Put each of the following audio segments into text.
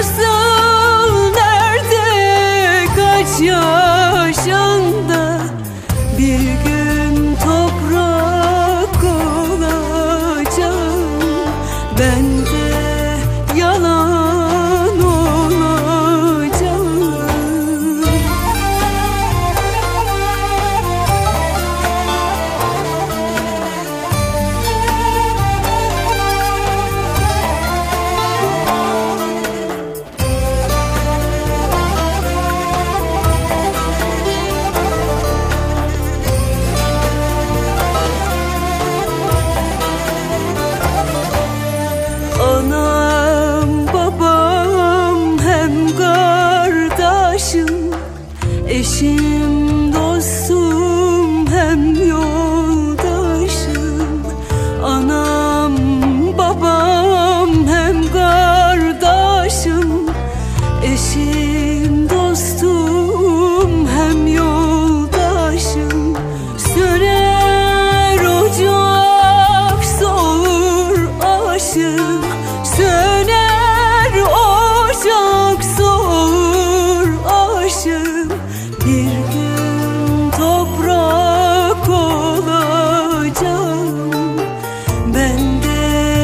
Nasıl, nerede, kaç yaşında bir gün toprak olacağım. Ben de yalan olacağım. Anam, babam, hem kardeşim, eşim, dostum, hem yoldaşım. Anam, babam, hem kardeşim, eşim, dostum, hem yoldaşım. Söner ocak, soğur aşık. Söner ocak, soğur aşık. Bir gün toprak olacağım. Ben de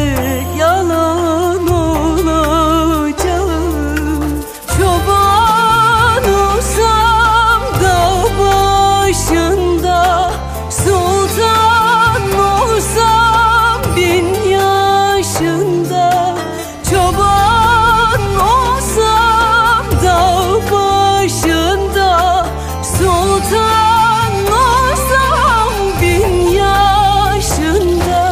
yalan olacağım. Çoban olsam dağ başında, sultan olsam 1000 yaşında. Çoban olsam dağ başında, sultan olsam 1000 yaşında.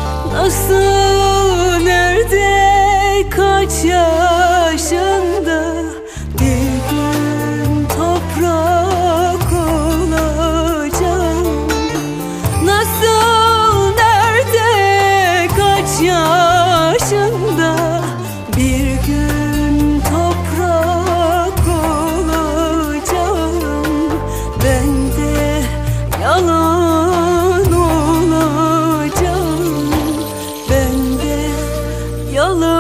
Nasıl, nerede, kaç yaşında bir gün toprak olacağım. Nasıl, nerede, kaç yaşında bir gün toprak olacağım. Ben de yalan olacağım. Ben de yalan